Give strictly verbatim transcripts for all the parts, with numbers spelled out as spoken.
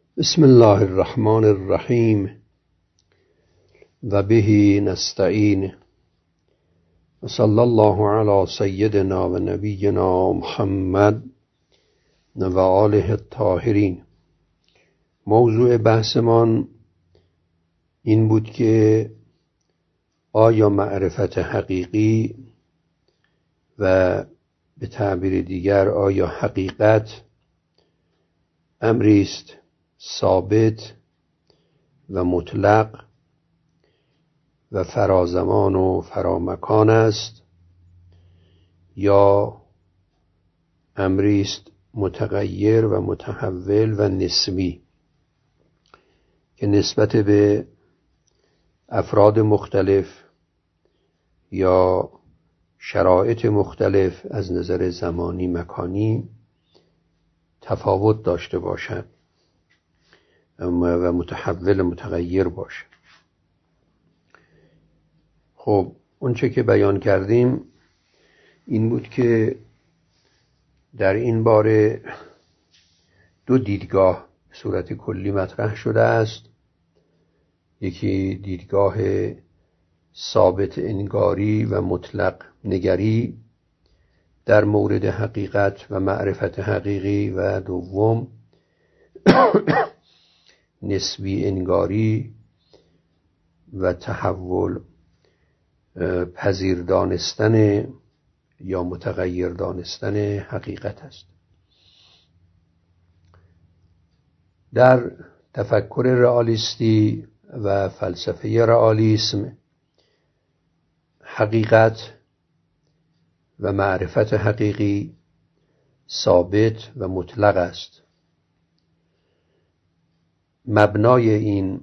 بسم الله الرحمن الرحیم و به نستعین و صلی الله علی سیدنا و نبینا محمد و آله الطاهرین. موضوع بحثمان این بود که آیا معرفت حقیقی و به تعبیر دیگر آیا حقیقت امری است ثابت و مطلق و فرازمان و فرامکان است یا امری است متغیر و متحول و نسبی که نسبت به افراد مختلف یا شرایط مختلف از نظر زمانی مکانی تفاوت داشته باشد و متحول متغیر باشه. خب اون چه که بیان کردیم این بود که در این باره دو دیدگاه به صورت کلی مطرح شده است. یکی دیدگاه ثابت انگاری و مطلق نگری در مورد حقیقت و معرفت حقیقی و دوم نسبی انگاری و تحول پذیر دانستن یا متغیر دانستن حقیقت است. در تفکر رئالیستی و فلسفه رئالیسم حقیقت و معرفت حقیقی ثابت و مطلق است. مبنای این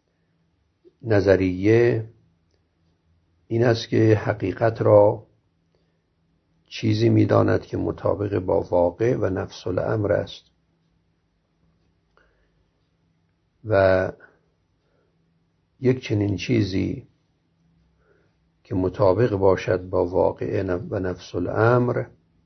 نظریه این است که حقیقت را چیزی می‌داند که مطابق با واقع و نفس الامر است و یک چنین چیزی که مطابق باشد با واقع و نفس الامر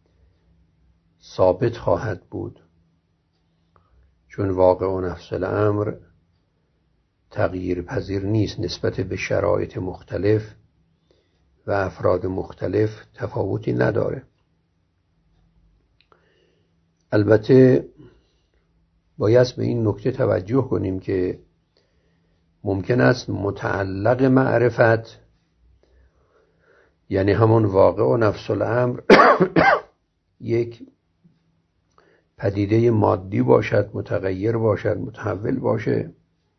ثابت خواهد بود، چون واقع و نفس الامر تغییر پذیر نیست، نسبت به شرایط مختلف و افراد مختلف تفاوتی نداره. البته باید به این نکته توجه کنیم که ممکن است متعلق معرفت یعنی همون واقع و نفس الامر یک پدیده مادی باشد، متغیر باشد، متحول باشه،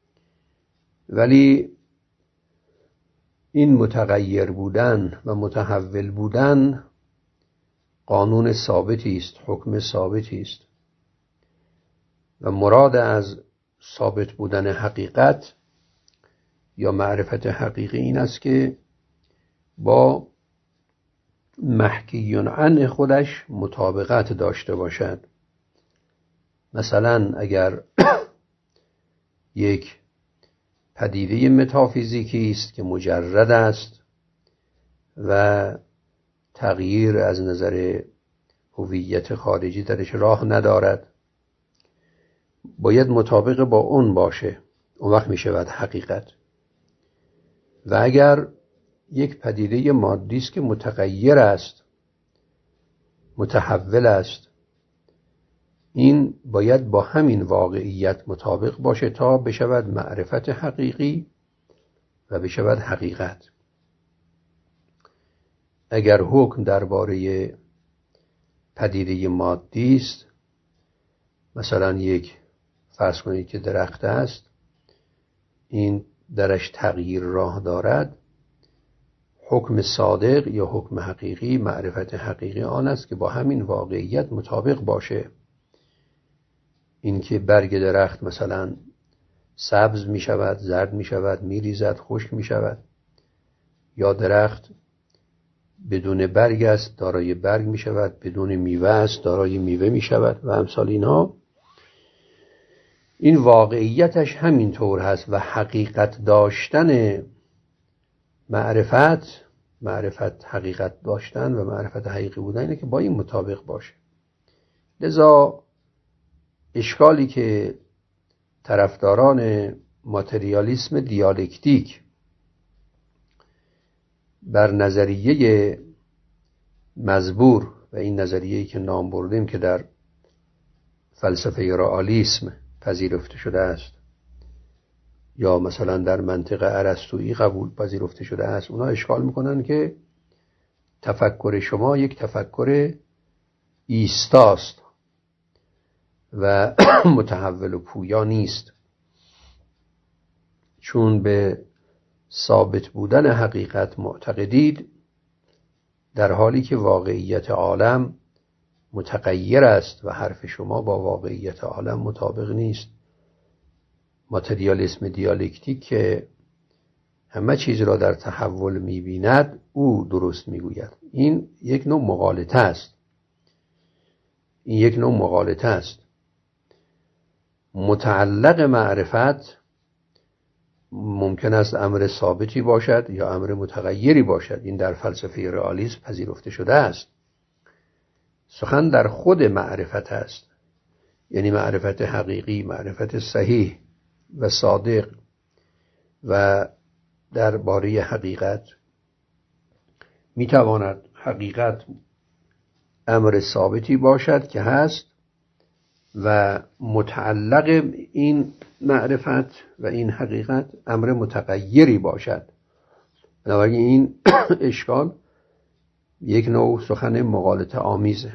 ولی این متغیر بودن و متحول بودن قانون ثابتی است، حکم ثابتی است و مراد از ثابت بودن حقیقت یا معرفت حقیقی این است که با محکی عنه خودش مطابقت داشته باشد. مثلا اگر یک پدیده متافیزیکی است که مجرد است و تغییر از نظر هویت خارجی درش راه ندارد، باید مطابق با اون باشه، اون وقت می شود حقیقت. و اگر یک پدیده مادی است که متغیر است، متحول است، این باید با همین واقعیت مطابق باشه تا بشود معرفت حقیقی و بشود حقیقت. اگر حکم درباره پدیده مادی است، مثلا یک فرض کنید که درخت است، این درش تغییر راه دارد، حکم صادق یا حکم حقیقی، معرفت حقیقی آن است که با همین واقعیت مطابق باشه. اینکه برگ درخت مثلا سبز می شود، زرد می شود، می ریزد، خشک می شود، یا درخت بدون برگ است دارای برگ می شود، بدون میوه است دارای میوه می شود و امثال اینها، این واقعیتش همین طور هست و حقیقت داشتن معرفت معرفت حقیقت داشتن و معرفت حقیقی بودن اینه که با این مطابق باشه. لذا اشکالی که طرفداران ماتریالیسم دیالکتیک بر نظریه مزبور و این نظریه‌ای که نام بردیم که در فلسفه رئالیسم پذیرفته شده است یا مثلا در منطق ارسطویی قبول پذیرفته شده است، اونا اشکال میکنن که تفکر شما یک تفکر ایستاست و متحول و پویا نیست، چون به ثابت بودن حقیقت معتقدید در حالی که واقعیت عالم متغیر است و حرف شما با واقعیت عالم مطابق نیست. ماتریالیسم دیالکتیک که همه چیز را در تحول می‌بیند او درست می‌گوید. این یک نوع مغالطه است. این یک نوع مغالطه است. متعلق معرفت ممکن است امر ثابتی باشد یا امر متغیری باشد. این در فلسفه رئالیسم پذیرفته شده است. سخن در خود معرفت است، یعنی معرفت حقیقی، معرفت صحیح و صادق و درباره حقیقت. میتواند حقیقت امر ثابتی باشد که هست و متعلق این معرفت و این حقیقت امر متغیری باشد. بنابراین این اشکال یک نوع سخن مغالطه آمیزه.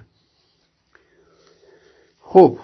خب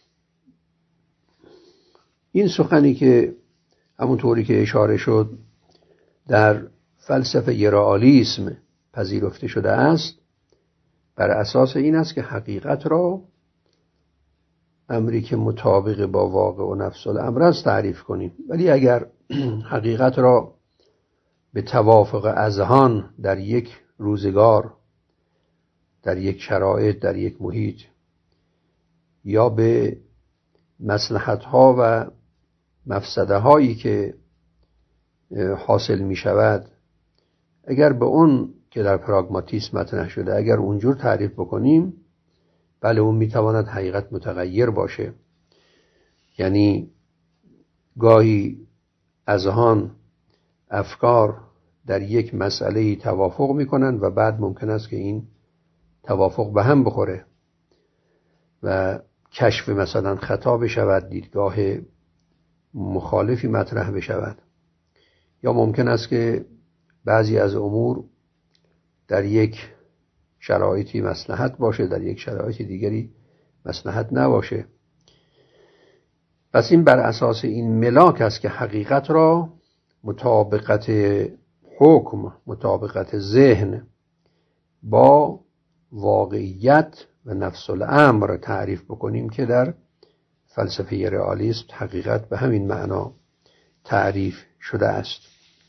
این سخنی که همونطوری که اشاره شد در فلسفه رئالیسم پذیرفته شده است، بر اساس این است که حقیقت را امری که مطابق با واقع و نفس الامر است تعریف کنیم. ولی اگر حقیقت را به توافق اذهان در یک روزگار، در یک شرایط، در یک محیط یا به مصلحت‌ها و مفسده‌هایی که حاصل می شود، اگر به اون که در پراگماتیسم مطرح شده اگر اونجور تعریف بکنیم، بله اون می تواند حقیقت متغیر باشه. یعنی گاهی اذهان، افکار در یک مسئله توافق می کنند و بعد ممکن است که این توافق به هم بخوره و کشف مثلا خطا بشود، دیدگاه مخالفی مطرح بشود. یا ممکن است که بعضی از امور در یک شرایطی مصلحت باشه، در یک شرایط دیگری مصلحت نباشه. پس این بر اساس این ملاک است که حقیقت را مطابقت حکم، مطابقت ذهن با واقعیت و نفس الامر تعریف بکنیم که در فلسفه رئالیسم حقیقت به همین معنا تعریف شده است.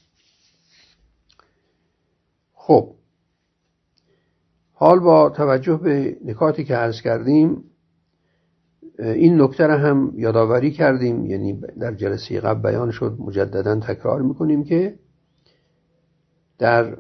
خب حال با توجه به نکاتی که عرض کردیم این نکته را هم یادآوری کردیم، یعنی در جلسه قبل بیان شد، مجددا تکرار میکنیم که در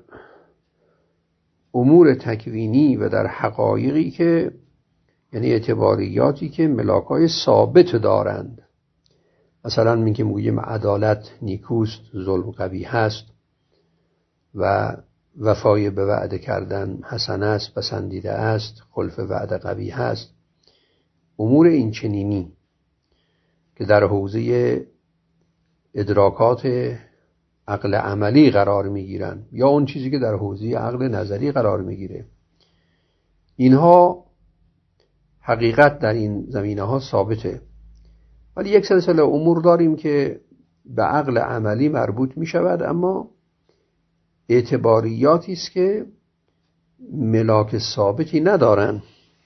امور تکوینی و در حقایقی که یعنی اعتباریاتی که ملاکای ثابت دارند، مثلا می که میگیم عدالت نیکوست، ظلم قبیح است و وفای به وعده کردن حسن است، پسندیده است، خلف وعده قبیح است، امور این چنینی که در حوزه ادراکات عقل عملی قرار میگیرن یا اون چیزی که در حوزه عقل نظری قرار میگیره، اینها حقیقت در این زمینه ها ثابته. ولی یک سلسله امور داریم که به عقل عملی مربوط می شود، اما اعتباریاتی است که ملاک ثابتی ندارن.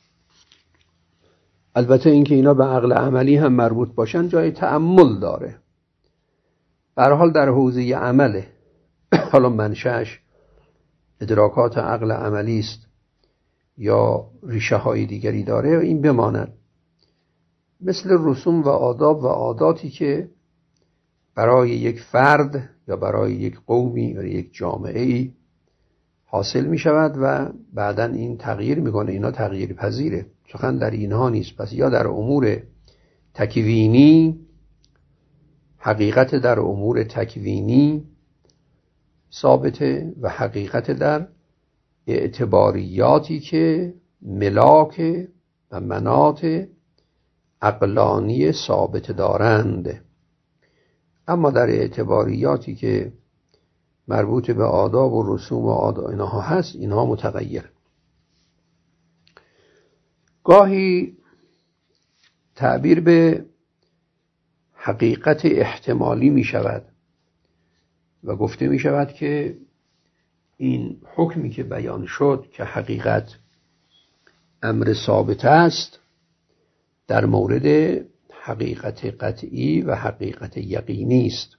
البته اینکه اینا به عقل عملی هم مربوط باشن جای تأمل داره. به هر حال در حوزه عمله، حالا منشأش ادراکات عقل عملی است یا ریشه های دیگری داره، این بماند. مثل رسوم و آداب و عاداتی که برای یک فرد یا برای یک قومی یا یک جامعه‌ای حاصل می شود و بعداً این تغییر میکنه، اینا تغییر پذیره. سخن در اینها نیست. پس یا در امور تکوینی حقیقت در امور تکوینی ثابته و حقیقت در اعتباریاتی که ملاک و مناط عقلانی ثابت دارند. اما در اعتباریاتی که مربوط به آداب و رسوم و آداب اینها هست، اینها متغیر. گاهی تعبیر به حقیقت احتمالی می شود و گفته می شود که این حکمی که بیان شد که حقیقت امر ثابت است در مورد حقیقت قطعی و حقیقت یقینی است،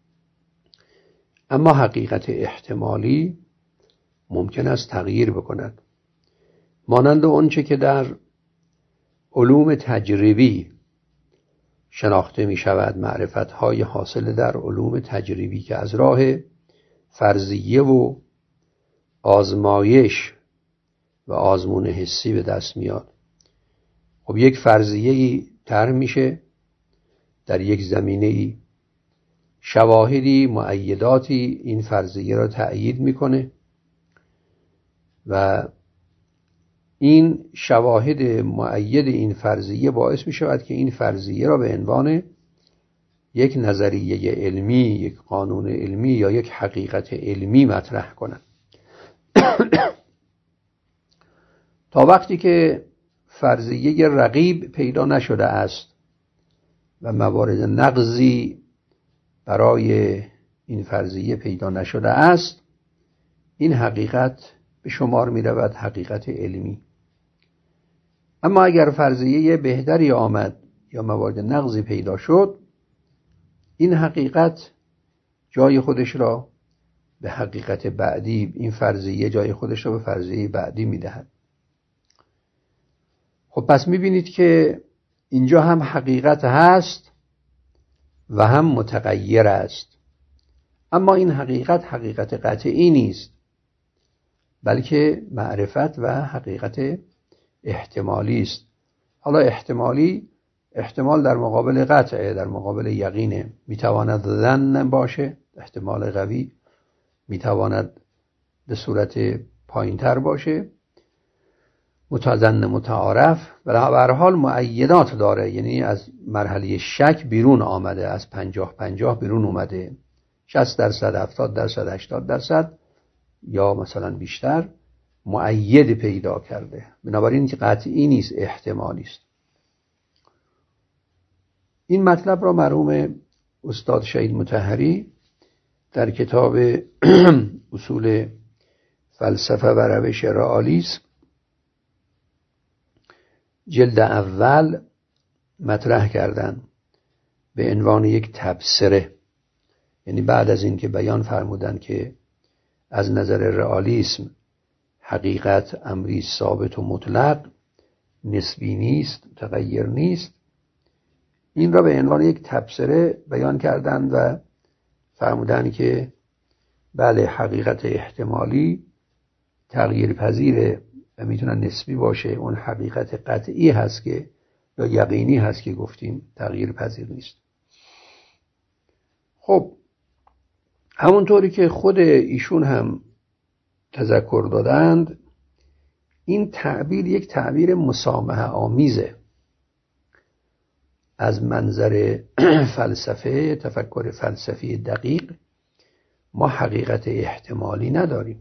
اما حقیقت احتمالی ممکن است تغییر بکند، مانند آنچه که در علوم تجربی شناخته می شود، معرفت های حاصل در علوم تجربی که از راه فرضیه و آزمایش و آزمون حسی به دست میاد. خب یک فرضیه‌ای طرح میشه در یک زمینه‌ای، شواهدی مؤیداتی این فرضیه را تأیید میکنه و این شواهد مؤید این فرضیه باعث می شود که این فرضیه را به عنوان یک نظریه علمی، یک قانون علمی یا یک حقیقت علمی مطرح کنند. تا وقتی که فرضیه رقیب پیدا نشده است و موارد نقضی برای این فرضیه پیدا نشده است، این حقیقت به شمار می رود حقیقت علمی. اما اگر فرضیه بهتری آمد یا موارد نقضی پیدا شد، این حقیقت جای خودش را به حقیقت بعدی، این فرضیه جای خودش را به فرضیه بعدی می دهد. خب پس می بینید که اینجا هم حقیقت هست و هم متغیر است، اما این حقیقت حقیقت قطعی نیست، بلکه معرفت و حقیقت احتمالی است. حالا احتمالی، احتمال در مقابل قطعه، در مقابل یقینه. میتواند ظن باشه، احتمال قوی، میتواند به صورت پایینتر باشه، متظن متعارف، و در هر حال مؤیدات داره، یعنی از مرحله شک بیرون آمده، از پنجاه پنجاه بیرون اومده، شصت درصد، هفتاد درصد، هشتاد درصد یا مثلا بیشتر مؤید پیدا کرده. بنابراین که قطعی نیست، احتمالی است. این مطلب را مرحوم استاد شهید مطهری در کتاب اصول فلسفه و روش رئالیسم جلد اول مطرح کردن به عنوان یک تبصره. یعنی بعد از این که بیان فرمودن که از نظر رئالیسم حقیقت امری ثابت و مطلق، نسبی نیست، متغیر نیست، این را به عنوان یک تبصره بیان کردند و فرمودند که بله، حقیقت احتمالی تغییر پذیره و میتونه نسبی باشه، اون حقیقت قطعی هست که یا یقینی هست که گفتیم تغییر پذیر نیست. خب همونطوری که خود ایشون هم تذکر دادند، این تعبیر یک تعبیر مسامحه آمیزه. از منظر فلسفه، تفکر فلسفی دقیق، ما حقیقت احتمالی نداریم.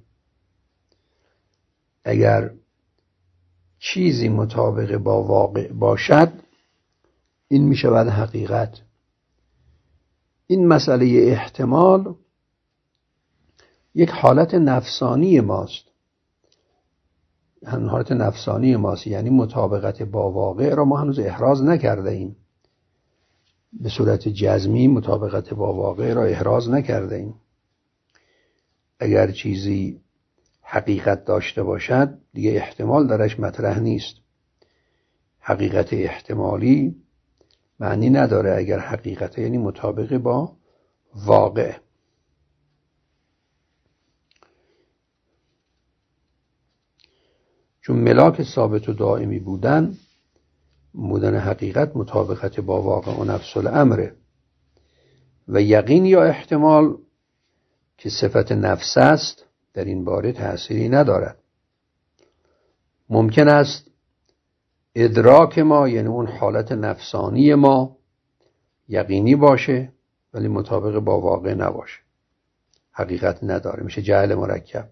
اگر چیزی مطابق با واقع باشد، این می شود حقیقت. این مسئله احتمال یک حالت نفسانی ماست، حالت نفسانی ماست، یعنی مطابقت با واقع را ما هنوز احراز نکرده ایم. به صورت جزمی مطابقت با واقع را احراز نکرده ایم. اگر چیزی حقیقت داشته باشد، دیگه احتمال درش مطرح نیست. حقیقت احتمالی معنی نداره اگر حقیقت یعنی مطابق با واقع. چون ملاک ثابت و دائمی بودن، بودن حقیقت مطابقت با واقع و نفس الامره. و یقین یا احتمال که صفت نفس است در این باره تأثیری ندارد. ممکن است ادراک ما، یعنی اون حالت نفسانی ما، یقینی باشه ولی مطابق با واقع نباشه، حقیقت نداره، میشه جهل مرکب.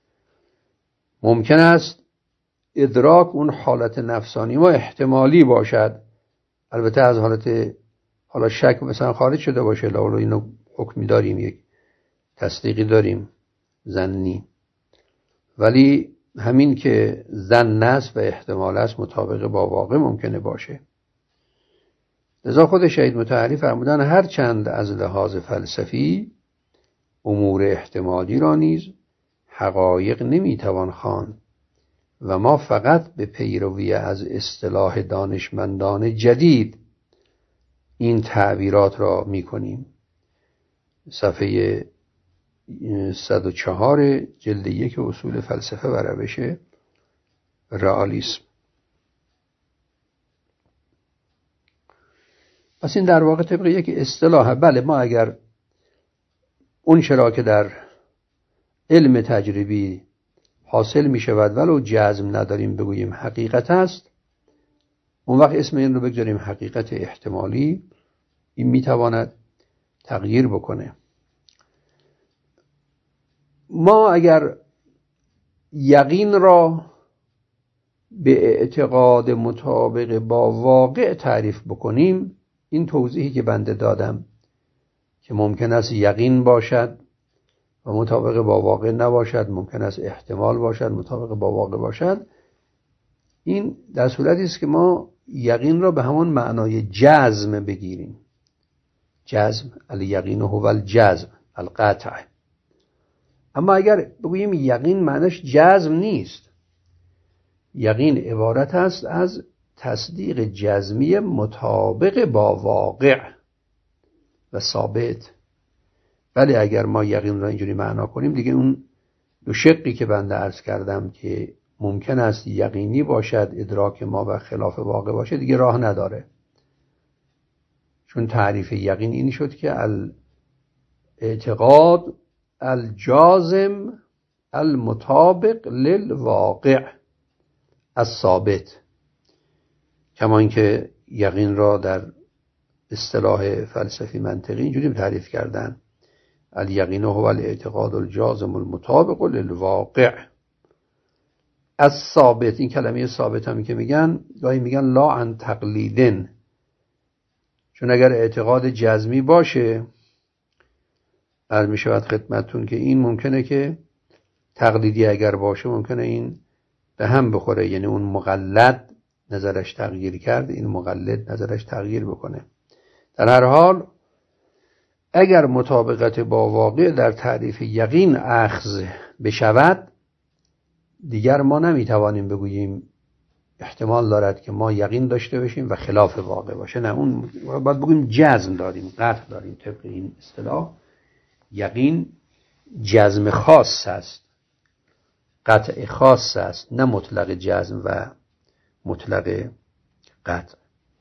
ممکن است ادراک اون حالت نفسانی ما احتمالی باشد، البته از حالت حالا شک مثلا خارج شده باشه، لاولو اینو حکمی داریم، یک تصدیقی داریم ظنی، ولی همین که ظن است و احتمال است مطابق با واقع ممکنه باشه. لذا خود شهید مطهری فرمودن هر چند از لحاظ فلسفی امور احتمالی را نیز حقایق نمیتوان خواند و ما فقط به پیروی از اصطلاح دانشمندان جدید این تعبیرات را میکنیم. صفحه صد و چهار جلد یک اصول فلسفه و روش رئالیسم. پس این در واقع طبق یک اصطلاح. بله، ما اگر اون چرا که در علم تجربی حاصل می شود ولو جزم نداریم بگوییم حقیقت است، اون وقت اسم این رو بگذاریم حقیقت احتمالی. این می تواند تغییر بکنه. ما اگر یقین را به اعتقاد مطابق با واقع تعریف بکنیم، این توضیحی که بنده دادم که ممکن است یقین باشد و مطابق با واقع نباشد، ممکن است احتمال باشد مطابق با واقع باشد، این در صورتی است که ما یقین را به همون معنای جزم بگیریم. جزم، الیقین هو الجزم القطع. اما اگر بگوییم یقین معنیش جزم نیست، یقین عبارت است از تصدیق جزمی مطابق با واقع و ثابت. ولی اگر ما یقین را اینجوری معنا کنیم، دیگه اون دو شقی که بنده عرض کردم که ممکن است یقینی باشد ادراک ما و خلاف واقع باشه، دیگه راه نداره. چون تعریف یقین این شد که الاعتقاد الجازم المطابق للواقع الثابت. کما اینکه یقین را در اصطلاح فلسفی منطقی اینجوری تعریف کردن: الیقین هو الاعتقاد الجازم المطابق للواقع الثابت. این کلمه ثابت هم که میگن، گاهی میگن لا عن تقلیدن، چون اگر اعتقاد جزمی باشه، عرض می شود خدمتتون که این ممکنه که تقلیدی اگر باشه ممکنه این به هم بخوره، یعنی اون مقلد نظرش تغییر کرد، این مقلد نظرش تغییر بکنه. در هر حال اگر مطابقت با واقع در تعریف یقین اخذ بشود، دیگر ما نمیتوانیم بگوییم احتمال دارد که ما یقین داشته باشیم و خلاف واقع باشه. نه، اون باید بگوییم جزم داریم، قطع داریم. طبق این اصطلاح یقین جزم خاص است، قطع خاص است، نه مطلق جزم و مطلق قطع.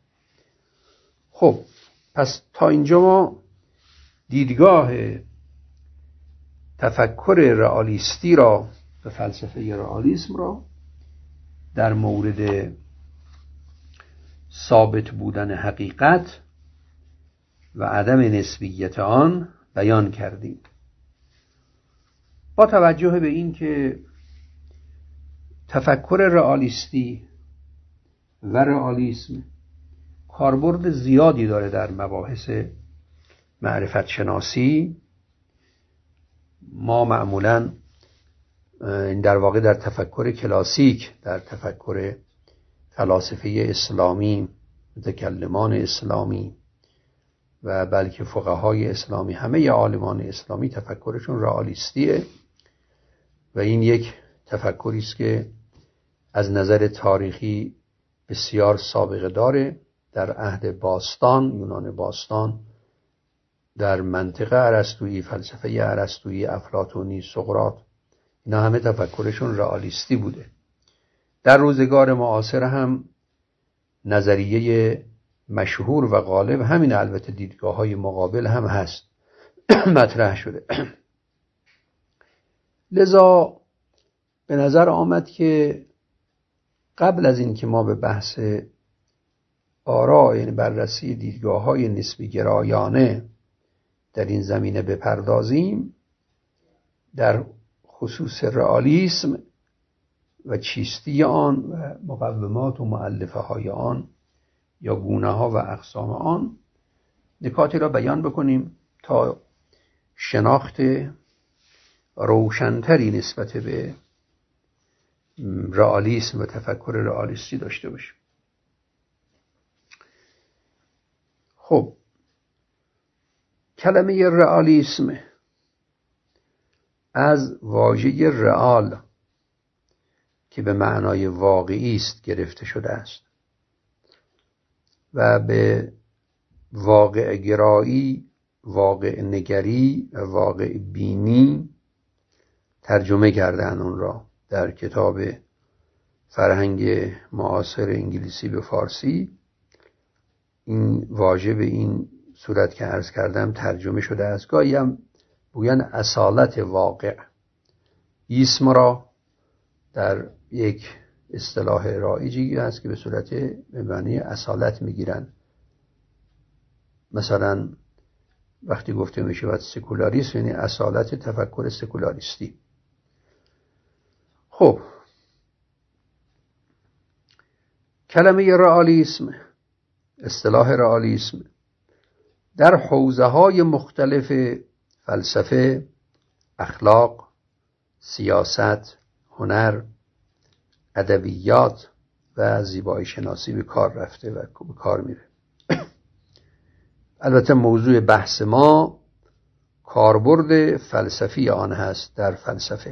خب پس تا اینجا ما دیدگاه تفکر رئالیستی را و فلسفه رئالیسم را در مورد ثابت بودن حقیقت و عدم نسبیت آن بیان کردیم. با توجه به این که تفکر رئالیستی و رئالیسم کاربرد زیادی داره در مباحث معرفت شناسی، ما معمولاً در واقع در تفکر کلاسیک، در تفکر فلاسفه اسلامی، متکلمان اسلامی و بلکه فقهای اسلامی، همه عالمان اسلامی تفکرشون رئالیستیه و این یک تفکری است که از نظر تاریخی بسیار سابقه داره. در عهد باستان، یونان باستان، در منطقه ارسطویی، فلسفه ارسطویی، افلاطونی، سقراط، اینا همه تفکرشون رئالیستی بوده. در روزگار معاصر هم نظریه مشهور و غالب همین، البته دیدگاه های مقابل هم هست مطرح شده. لذا به نظر آمد که قبل از این که ما به بحث آراء، یعنی بررسی دیدگاه های نسبی گرایانه در این زمینه بپردازیم، در خصوص رئالیسم و چیستی آن و مقومات و مؤلفه های آن یا گونه ها و اقسام آن نکاتی را بیان بکنیم تا شناخت روشنتری نسبت به رئالیسم و تفکر رئالیستی داشته باشیم. خب، کلمه رئالیسم از واژه رئال که به معنای واقعی است گرفته شده است و به واقع گرایی، واقع نگری و واقع بینی ترجمه کردن اون را در کتاب فرهنگ معاصر انگلیسی به فارسی. این واژه به این صورت که عرض کردم ترجمه شده است. گاهی هم بگویند اصالت واقع. اسم را در یک اصطلاح رایجی است که به صورت به معنی اصالت میگیرن. مثلا وقتی گفته میشه باید سکولاریسم، یعنی اصالت تفکر سکولاریستی. خب، کلمه رئالیسم، اصطلاح رئالیسم در حوزه های مختلف فلسفه، اخلاق، سیاست، هنر، ادبیات و زیبایی شناسی به کار رفته و به کار میره. البته موضوع بحث ما کاربرد فلسفی آن هست در فلسفه.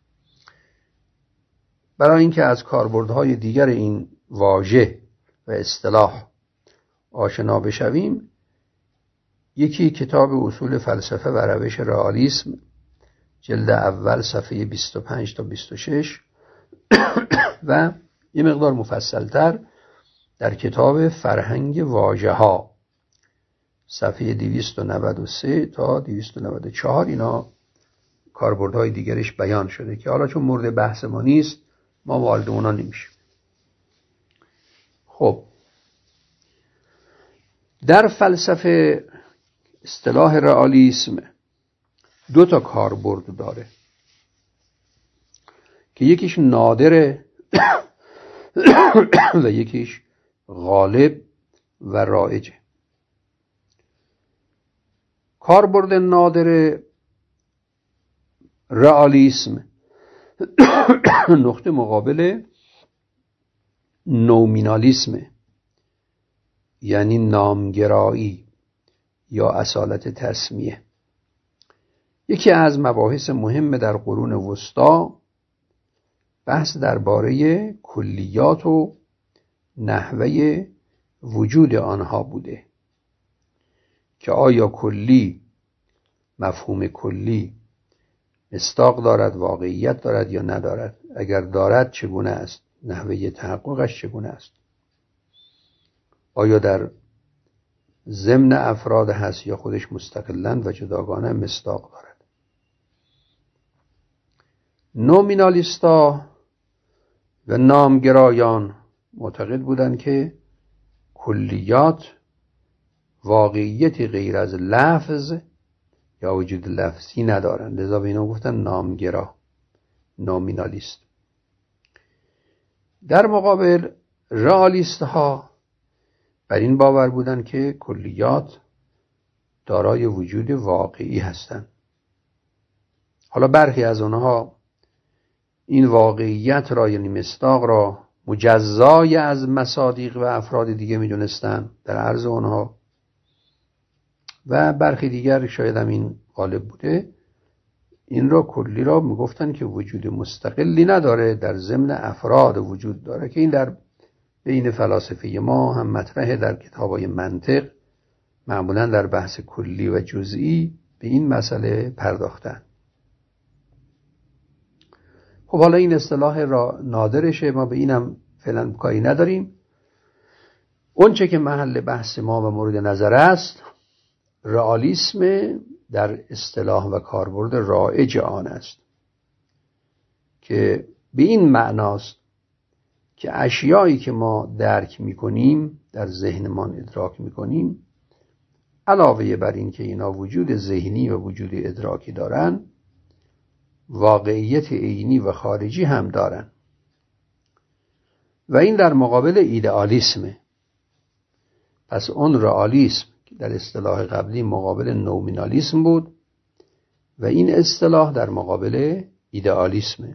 برای اینکه از کاربردهای دیگر این واژه و اصطلاح آشنا بشویم، یکی کتاب اصول فلسفه و روش رئالیسم جلد اول صفحه بیست و پنج تا بیست و شش و یه مقدار مفصلتر در کتاب فرهنگ واژه ها صفحه دویست و نود و سه تا دویست و نود و چهار اینا کاربردهای دیگرش بیان شده که حالا چون مورد بحث ما نیست ما وارد اونا نمیشیم. خب، در فلسفه اصطلاح رئالیسم دو تا کاربرد داره که یکیش نادره و یکیش غالب و رایجه. کاربرد نادر رئالیسم نقطه مقابل نومینالیسم، یعنی نامگرایی یا اصالت تسمیه. یکی از مباحث مهم در قرون وسطا بحث درباره کلیات و نحوه وجود آنها بوده که آیا کلی، مفهوم کلی مصداق دارد، واقعیت دارد یا ندارد؟ اگر دارد چگونه است؟ نحوه تحققش چگونه است؟ آیا در ضمن افراد هست یا خودش مستقلاً و جداگانه مصداق دارد؟ نومینالیستا و نامگرایان معتقد بودند که کلیات واقعیت غیر از لفظ یا وجود لفظی ندارند، لذا به اینا گفتن نامگرا، نومینالیست. در مقابل رئالیست ها بر این باور بودند که کلیات دارای وجود واقعی هستند. حالا برخی از آنها این واقعیت را، یعنی مصداق را، مجزای از مصادیق و افراد دیگه می دونستن در عرض آنها، و برخی دیگر شاید هم این غالب بوده، این را کلی را می گفتن که وجود مستقلی نداره، در ضمن افراد وجود داره، که این در بین فلاسفه ما هم مطرحه. در کتابای منطق معمولا در بحث کلی و جزئی به این مسئله پرداختن. خب حالا این اصطلاح را نادرشه، ما به اینم فعلا کاری نداریم. اون چه که محل بحث ما و مورد نظر است رئالیسم در اصطلاح و کاربرد رایج آن است که به این معناست که اشیایی که ما درک می‌کنیم در ذهنمان ادراک می‌کنیم علاوه بر این که اینا وجود ذهنی و وجود ادراکی دارن واقعیت عینی و خارجی هم دارن و این در مقابل ایدئالیسمه. پس اون رئالیسم که در اصطلاح قبلی مقابل نومینالیسم بود و این اصطلاح در مقابل ایدئالیسمه.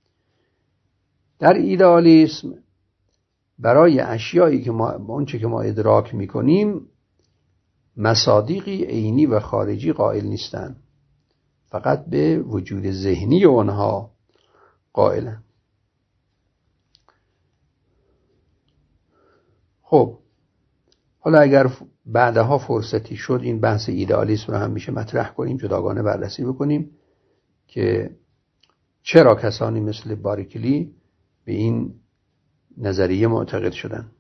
در ایدئالیسم برای اشیایی که ما اونچه که ما ادراک میکنیم مصادیقی عینی و خارجی قائل نیستند، فقط به وجود ذهنی آنها قائلند. خب حالا اگر بعدها فرصتی شد این بحث ایدئالیسم رو هم میشه مطرح کنیم، جداگانه بررسی بکنیم که چرا کسانی مثل باریکلی به این نظریه معتقد شدن.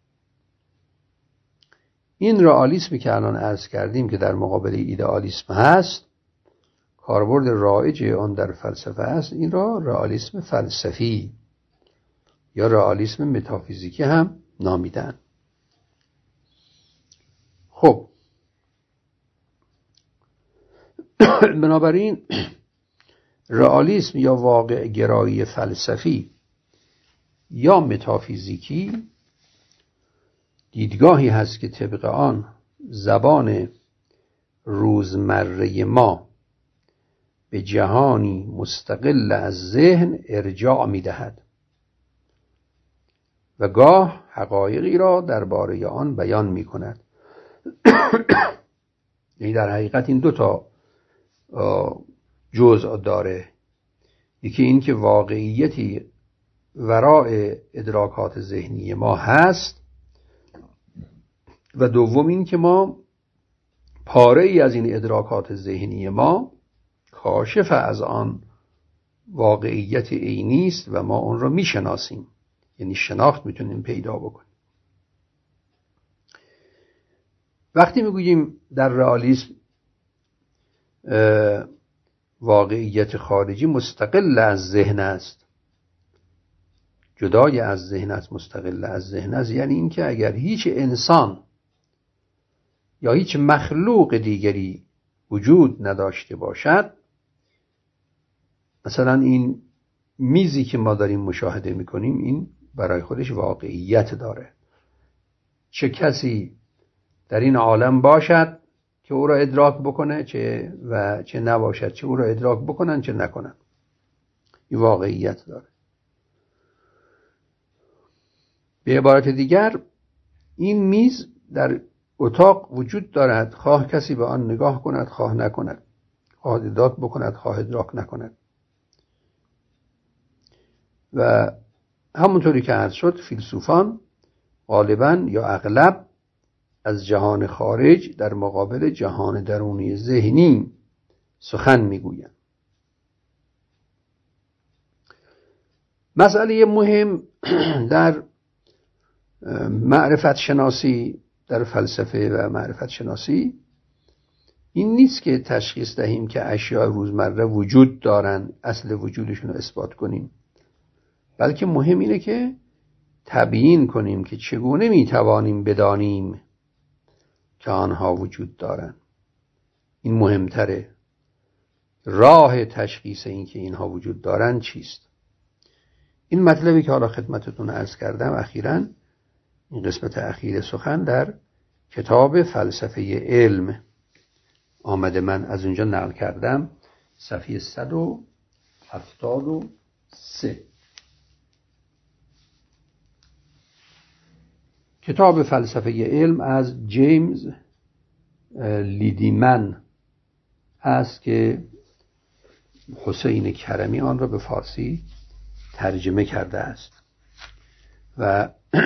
این رئالیسمی که الان عرض کردیم که در مقابل ایدئالیسم هست، کاربرد رایج آن در فلسفه است، این را رئالیسم فلسفی یا رئالیسم متافیزیکی هم نامیدن. خب بنابراین رئالیسم یا واقع گرایی فلسفی یا متافیزیکی دیدگاهی هست که طبق آن زبان روزمره ما به جهانی مستقل از ذهن ارجاع می‌دهد و گاه حقایقی را درباره آن بیان می‌کند. یعنی در حقیقت این دو تا جزء داره، یکی این که واقعیتی وراء ادراکات ذهنی ما هست و دوم این که ما پاره ای از این ادراکات ذهنی ما کاشف از آن واقعیت عینی است و ما اون را میشناسیم، یعنی شناخت میتونیم پیدا بکنیم. وقتی میگوییم در رئالیسم واقعیت خارجی مستقل از ذهن است، جدای از ذهن است، مستقل از ذهن است، یعنی این که اگر هیچ انسان یا هیچ مخلوق دیگری وجود نداشته باشد، مثلا این میزی که ما داریم مشاهده میکنیم این برای خودش واقعیت داره، چه کسی در این عالم باشد که او را ادراک بکنه چه و چه نباشد، چه او را ادراک بکنن چه نکنن، این واقعیت داره. به عبارت دیگر این میز در اتاق وجود دارد، خواه کسی به آن نگاه کند خواه نکند، خواه ادراک بکند خواه ادراک نکند. و همونطوری که عرض شد فیلسوفان غالباً یا اغلب از جهان خارج در مقابل جهان درونی ذهنی سخن میگویند. مسئله مهم در معرفت شناسی، در فلسفه و معرفت شناسی این نیست که تشخیص دهیم که اشیاء روزمره وجود دارن، اصل وجودشون رو اثبات کنیم، بلکه مهم اینه که تبیین کنیم که چگونه میتوانیم بدانیم که آنها وجود دارن. این مهمتره. راه تشخیص این که اینها وجود دارن چیست؟ این مطلبی که حالا خدمتتون عرض کردم اخیراً، این قسمت اخیر سخن در کتاب فلسفه علم آمده، من از اونجا نقل کردم، صفحه صد و هفتاد و سه. کتاب فلسفه علم از جیمز لیدیمن است که حسین کرمی آن را به فارسی ترجمه کرده است و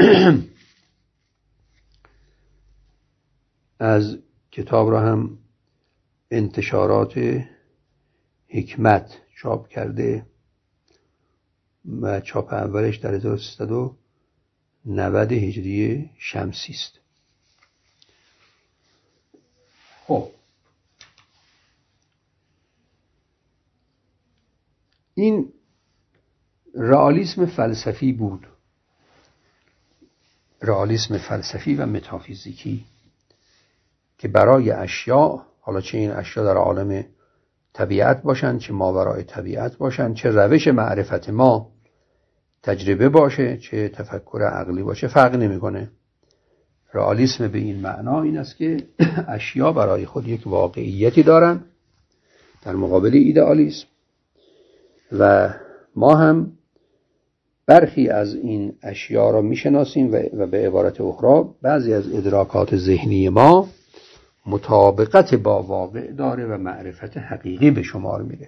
از کتاب را هم انتشارات حکمت چاپ کرده و چاپ اولش در هزار و سیصد و نود هجری شمسی است. خب این رئالیسم فلسفی بود، رئالیسم فلسفی و متافیزیکی که برای اشیاء، حالا چه این اشیاء در عالم طبیعت باشند، چه ماورای طبیعت باشند، چه روش معرفت ما تجربه باشه، چه تفکر عقلی باشه، فرق نمیکنه. رئالیسم به این معنا این است که اشیاء برای خود یک واقعیتی دارند در مقابل ایدئالیسم و ما هم برخی از این اشیاء را میشناسیم و به عبارت اخرى بعضی از ادراکات ذهنی ما مطابقت با واقع داره و معرفت حقیقی به شمار میره.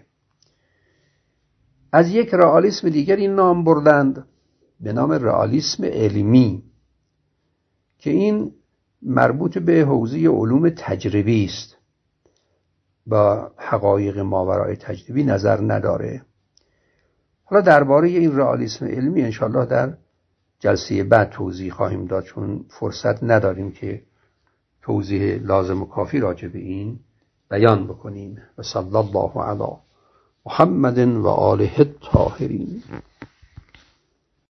از یک رئالیسم دیگر این نام بردند به نام رئالیسم علمی که این مربوط به حوزه علوم تجربی است، با حقایق ماورای تجربی نظر نداره. حالا درباره این رئالیسم علمی انشاءالله در جلسه بعد توضیح خواهیم داد، چون فرصت نداریم که توضیح لازم و کافی راجع به این بیان بکنیم. و صلی الله علی محمد و آله الطاهرین.